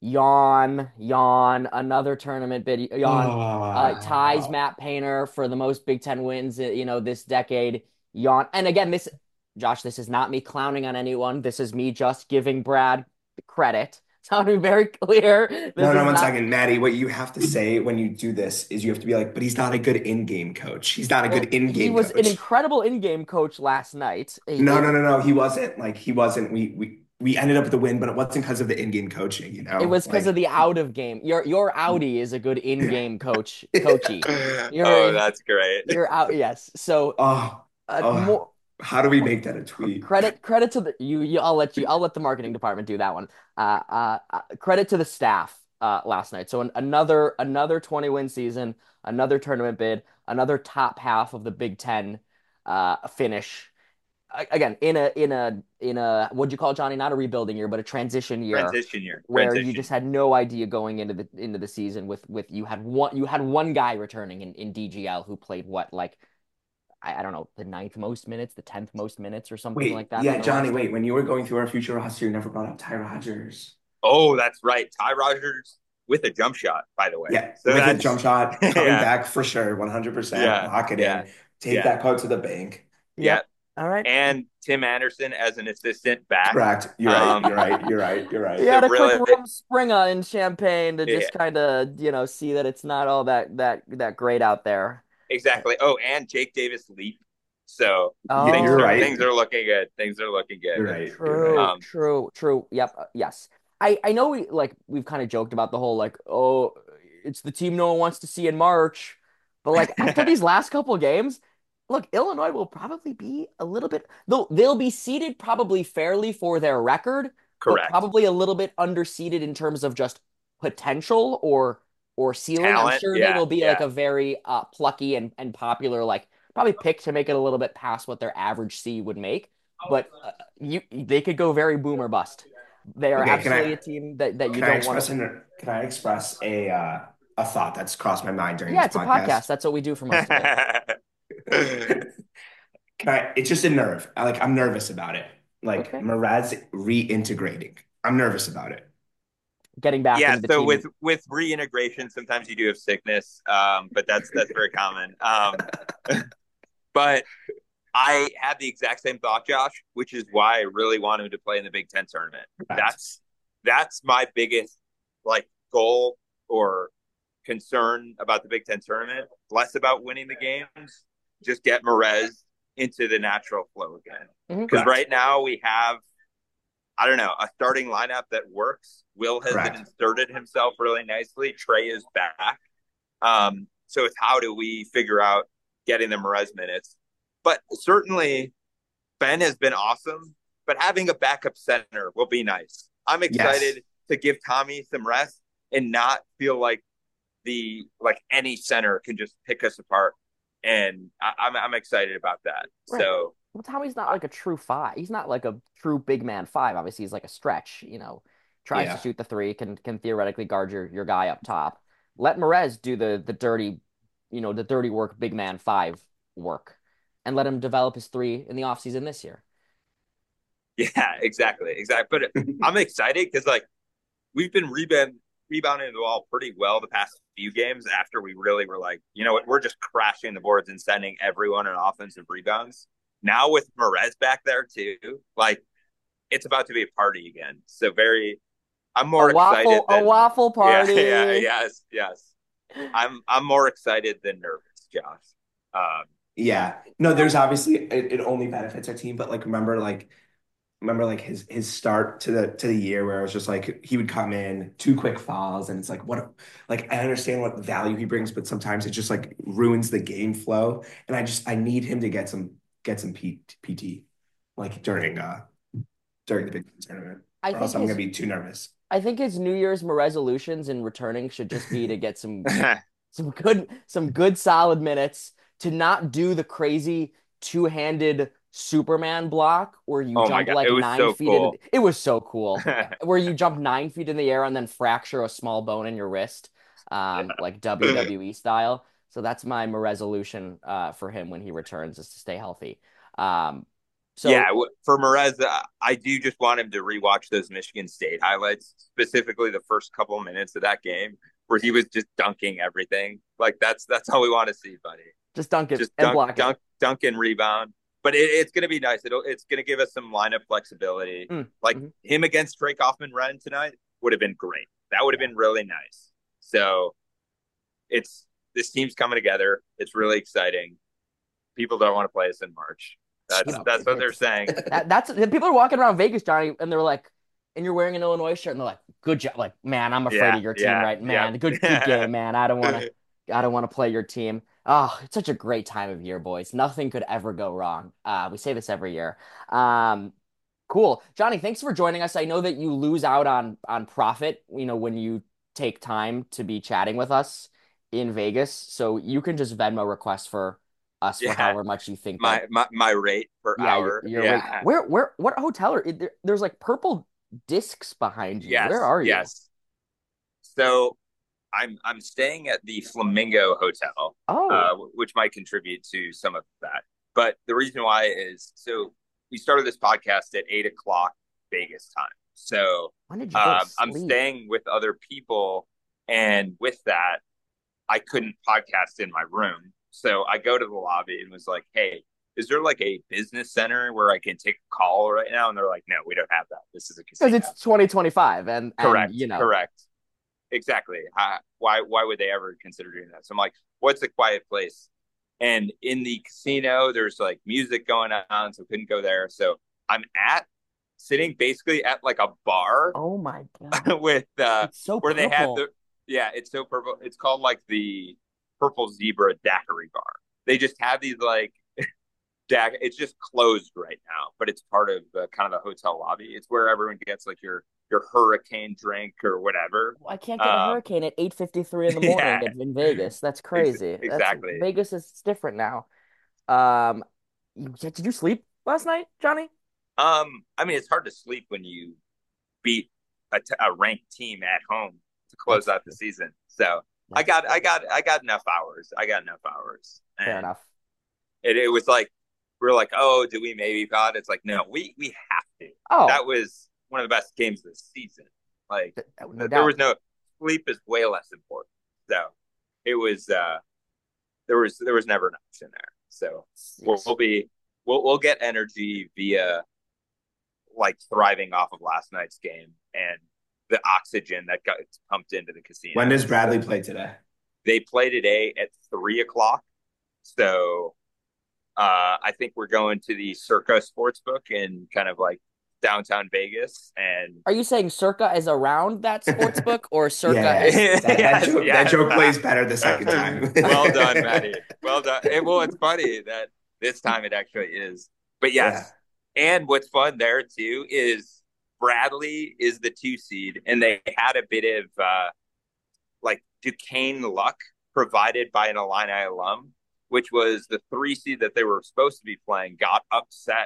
Yawn, yawn, another tournament bid. Yawn. Oh. Uh, ties Matt Painter for the most Big Ten wins, you know, this decade. Yawn. And again, this, Josh, this is not me clowning on anyone. This is me just giving Brad credit. Sounding very clear. This no, no, one not... second, Maddie. What you have to say when you do this is you have to be like, but he's not a good in-game coach. He's not a well, good in-game coach. He was coach. an incredible in-game coach last night. He, no, no, no, no. He wasn't. Like, he wasn't. We we we ended up with the win, but it wasn't because of the in-game coaching, you know? It was because like... of the out-of-game. Your your Audi is a good in-game coach, coachy. You're, oh, that's great. You're out, yes. So, oh, uh, oh. more... How do we make that a tweet? Credit credit to the you, you I'll let you I'll let the marketing department do that one. Uh, uh, uh credit to the staff uh last night. So an, another another twenty win season, another tournament bid, another top half of the Big Ten uh finish. Again, in a in a in a what'd you call it, Johnny? Not a rebuilding year, but a transition year. Transition year. Where transition. you just had no idea going into the into the season with with you had one you had one guy returning in, in D G L who played what, like I, I don't know, the ninth most minutes, the tenth most minutes or something wait, like that. Yeah, Johnny, wait, when you were going through our future roster, you never brought up Ty Rodgers. Oh, that's right. Ty Rodgers with a jump shot, by the way. Yeah, so with a jump shot, coming yeah. back for sure, one hundred percent. Yeah. Lock it yeah. in. Take yeah. that quote to the bank. Yeah. Yep. All right. And Tim Anderson as an assistant back. Correct. You're um, right. You're right. You're right. You're right. You had a really, quick rum Springer in Champaign to just yeah. kind of, you know, see that it's not all that that that great out there. Exactly. Oh, and Jake Davis leap. So oh, things, you're are, right. things are looking good. Things are looking good. You're right. True. You're right. Um, true. True. Yep. Uh, yes. I I know we like we've kind of joked about the whole like, oh, it's the team no one wants to see in March, but like after these last couple of games, look, Illinois will probably be a little bit they'll they'll be seeded probably fairly for their record, correct. But probably a little bit underseeded in terms of just potential or or ceiling. Talent, I'm sure yeah, they will be yeah. like a very uh, plucky and, and popular, like probably pick to make it a little bit past what their average seed would make. But uh, you they could go very boom or bust. They are okay, absolutely I, a team that, that you can don't want to. An, can I express a uh, a thought that's crossed my mind during yeah, this it's podcast? a podcast. That's what we do for most of it. Can I, it's just a nerve. I, like I'm nervous about it. Like okay. Mraz reintegrating. I'm nervous about it. Getting back. Yeah. Into the So team. with with reintegration, sometimes you do have sickness, um, but that's that's very common. Um, but I had the exact same thought, Josh, which is why I really want him to play in the Big Ten tournament. Right. That's that's my biggest like goal or concern about the Big Ten tournament. Less about winning the games, just get Merez into the natural flow again. Because mm-hmm. right now we have, I don't know, a starting lineup that works. Will has Correct. inserted himself really nicely. Trey is back. Um, so it's how do we figure out getting the Merez minutes? But certainly Ben has been awesome, but having a backup center will be nice. I'm excited yes. to give Tommy some rest and not feel like the like any center can just pick us apart. And I, I'm I'm excited about that. Right. So Well, Tommy's not like a true five. He's not like a true big man five. Obviously, he's like a stretch, you know, tries to Yeah. shoot the three, can can theoretically guard your your guy up top. Let Merez do the the dirty, you know, the dirty work, big man five work, and let him develop his three in the offseason this year. Yeah, exactly, exactly. But I'm excited because like we've been rebound rebounding the ball pretty well the past few games after we really were like, you know what, we're just crashing the boards and sending everyone an offensive rebounds. Now with Merez back there too, like it's about to be a party again. So very, I'm more A waffle, excited than a waffle party. Yeah, yeah, yes, yes. I'm I'm more excited than nervous, Josh. Um, Yeah. No, there's obviously it, it only benefits our team, but like remember like remember like his his start to the to the year where it was just like he would come in two quick fouls and it's like what like I understand what value he brings, but sometimes it just like ruins the game flow. And I just I need him to get some get some P, PT like during uh during the big tournament. I Or else think I'm his, gonna be too nervous. I think his New Year's resolutions in returning should just be to get some some good some good solid minutes, to not do the crazy two-handed Superman block where you oh my jump god, like it was nine so feet cool. in. It was so cool. Where you jump nine feet in the air and then fracture a small bone in your wrist, um, like W W E style. So that's my resolution uh, for him when he returns, is to stay healthy. Um, Yeah, so for Merez, uh, I do just want him to rewatch those Michigan State highlights, specifically the first couple of minutes of that game where he was just dunking everything. Like that's that's all we want to see, buddy. just dunk it Just and dunk, block dunk, it. dunk, and rebound. But it, it's going to be nice. It'll it's going to give us some lineup flexibility. Mm, Like mhm. him against Trey Kaufman-Renn tonight would have been great. That would have been really nice. So it's this team's coming together. It's really exciting. People don't want to play us in March. That's No. that's what they're saying. That, that's people are walking around Vegas, Johnny, and they're like, and you're wearing an Illinois shirt, and they're like, "Good job!" Like, man, I'm afraid Yeah, of your team, yeah, right, man? yeah. Good, good game, man. I don't want to, I don't want to play your team. Oh, it's such a great time of year, boys. Nothing could ever go wrong. Uh, we say this every year. Um, cool, Johnny. Thanks for joining us. I know that you lose out on on profit, you know, when you take time to be chatting with us in Vegas. So you can just Venmo request for us for Yeah. however much you think my, that. my my rate per Yeah, hour. you're, yeah. right. Where, where, what hotel are there, there's like purple discs behind you. Yes. Where are you? Yes. So I'm I'm staying at the Flamingo Hotel, Oh, uh, which might contribute to some of that. But the reason why is so we started this podcast at eight o'clock Vegas time. So when did you go to um, I'm sleep? staying with other people, and with that, I couldn't podcast in my room. So I go to the lobby and was like, "Hey, is there like a business center where I can take a call right now?" And they're like, "No, we don't have that. This is a Because casino." it's twenty twenty-five, and, and Correct. you know, Correct. Exactly. Uh, why why would they ever consider doing that? So I'm like, what's a quiet place? And in the casino, there's like music going on, so couldn't go there. So I'm at sitting basically at like a bar oh my God, with uh it's so where they have purple. the yeah, it's so purple. It's called like the Purple Zebra Daiquiri Bar. They just have these like dac. It's just closed right now, but it's part of the kind of the hotel lobby. It's where everyone gets like your your hurricane drink or whatever. I can't get a Um, hurricane at eight fifty-three in the morning yeah, in, in Vegas. That's crazy. That's, exactly. Vegas is it's different now. Um, you- did you sleep last night, Johnny? Um, I mean, it's hard to sleep when you beat a, t- a ranked team at home to close That's out the season. So I that's got, I got, I got enough hours. I got enough hours. fair And enough. it, it was like we are like, oh, do we maybe got? It's like, no, we we have to. Oh, That was one of the best games of the season. Like th- no there doubt. was no sleep is way less important. So it was uh there was there was never an option there. So we'll, Yes. we'll be we'll we'll get energy via like thriving off of last night's game and the oxygen that got pumped into the casino. When does Bradley play today? They play today at three o'clock. So uh, I think we're going to the Circa Sportsbook in kind of like downtown Vegas, and Are you saying Circa is around that sports book, or Circa Yeah, is that, that Yes, joke, yes. that joke plays better the second time. Well done, Maddie. Well done. And, well, it's funny that this time it actually is. But yes, and what's fun there too is Bradley is the two seed, and they had a bit of uh, like Duquesne luck provided by an Illini alum, which was the three seed that they were supposed to be playing, got upset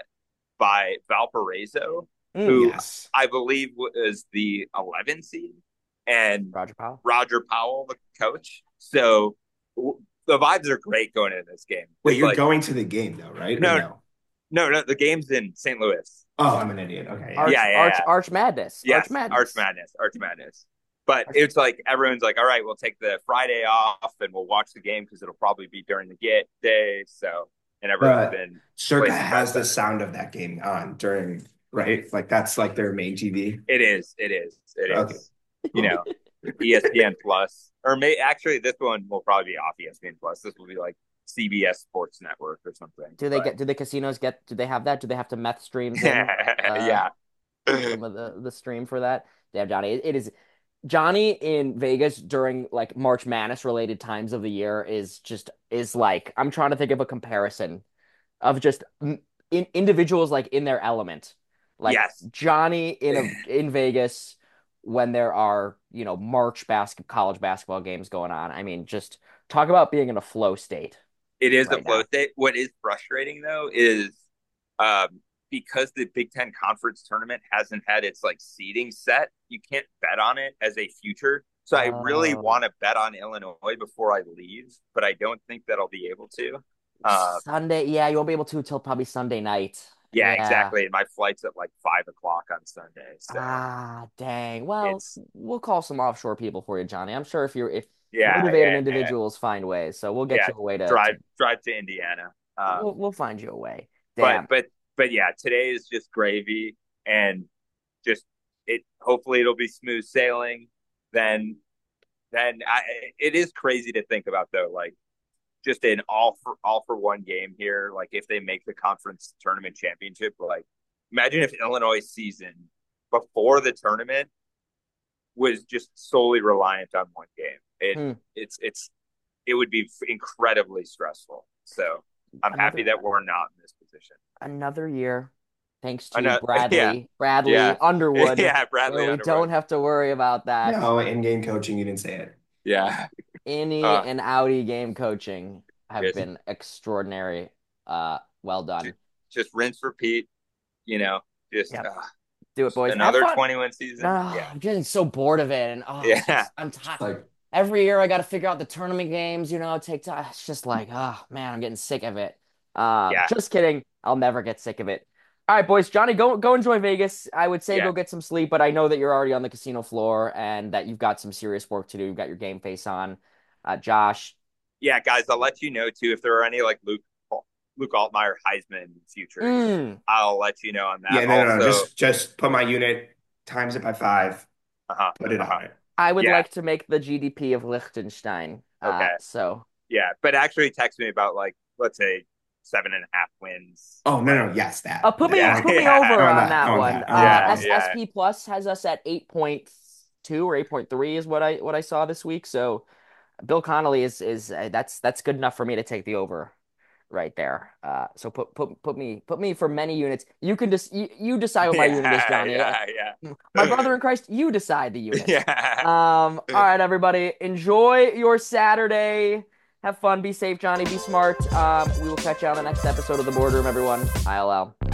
by Valparaiso, Mm, who Yes. I believe was the eleven seed, and Roger Powell. Roger Powell, the coach. So w- the vibes are great going into this game. Wait, It's you're like, going to the game though, right? Or No. no. no, no, the game's in Saint Louis. Oh, I'm an idiot. Okay. Yeah. Arch, Yeah, yeah, Arch, yeah. Arch Madness. Yes, Arch Madness. Arch Madness, Arch Madness. But Arch- it's like everyone's like, all right, we'll take the Friday off and we'll watch the game because it'll probably be during the get day. So, and everyone's But been Circa Places has better. the sound of that game on during, right? Like that's like their main T V. It is. It is. It is. Okay. You know, E S P N Plus, or may actually this one will probably be off E S P N Plus. This will be like C B S Sports Network or something. Do they But- get? Do the casinos get? Do they have that? Do they have to meth streams in yeah. some of the the stream for that? Damn, Johnny, it, it is. Johnny in Vegas during like March Madness related times of the year is just is like I'm trying to think of a comparison of just mm, in, individuals like in their element. Like Yes. Johnny in a, in Vegas when there are, you know, March basket college basketball games going on. I mean, just talk about being in a flow state. It is Right a flow now. state. What is frustrating though is um, because the Big Ten Conference tournament hasn't had its like seeding set, you can't bet on it as a future. So I really Oh. want to bet on Illinois before I leave, but I don't think that I'll be able to. Uh, Sunday, yeah, you won't be able to until probably Sunday night. yeah, Yeah. exactly. And my flight's at like five o'clock on Sunday. So Ah, dang. Well, It's- we'll call some offshore people for you, Johnny. I'm sure if you're if yeah, motivated yeah, individuals find ways, so we'll get Yeah, you a way to, drive drive to Indiana. to- Um, we'll we'll find you a way. Damn. but but but yeah, today is just gravy and just it. Hopefully, it'll be smooth sailing. Then then I, it is crazy to think about though. Like just an all for all for one game here. Like if they make the conference tournament championship, like imagine if Illinois' season before the tournament was just solely reliant on one game. It Hmm. it's it's it would be incredibly stressful. So I'm happy Another- that we're not in this position. Another year, thanks to Ano- Bradley, yeah. Bradley Yeah. Underwood, yeah, Bradley where we Underwood. don't have to worry about that. No, in-game coaching, you didn't say it. Yeah, Innie Uh, and outie game coaching have yes. been extraordinary. Uh, well done. just rinse, repeat. You know, just Yep. uh, Do it, boys. Have another fun. twenty-one season. Oh, Yeah, I'm getting so bored of it, and oh, Yeah. it's just- I'm tired. Like, Every year I got to figure out the tournament games, you know, take time. It's just like, oh man, I'm getting sick of it. Uh, Yeah. Just kidding. I'll never get sick of it. All right, boys. Johnny, go go enjoy Vegas. I would say Yeah. go get some sleep, but I know that you're already on the casino floor and that you've got some serious work to do. You've got your game face on. Uh, Josh, yeah, guys. I'll let you know too if there are any like Luke Luke Altmaier Heisman futures. mm, I'll let you know on that. yeah, no, no, no. Also, Just, just put my unit, times it by five, uh-huh, put it uh-huh. on it. I would Yeah. like to make the G D P of Liechtenstein. Uh, Okay. So Yeah, but actually text me about like let's say seven and a half wins. Oh, no, no, yes, that. uh, put me Yeah, put me yeah. over On on that, that on one. that, Uh, on that. S- Yeah. SP Plus has us at eight point two or eight point three is what I what I saw this week. So Bill Connolly is is uh, that's that's good enough for me to take the over right there. Uh, so put put put me put me for many units. You can just you, you decide what my unit is, Johnny. Yeah, yeah, My brother in Christ, you decide the unit. yeah. Um, all right, everybody, enjoy your Saturday. Have fun, be safe, Johnny, be smart. Um, we will catch you on the next episode of The Boardroom, everyone. I L L.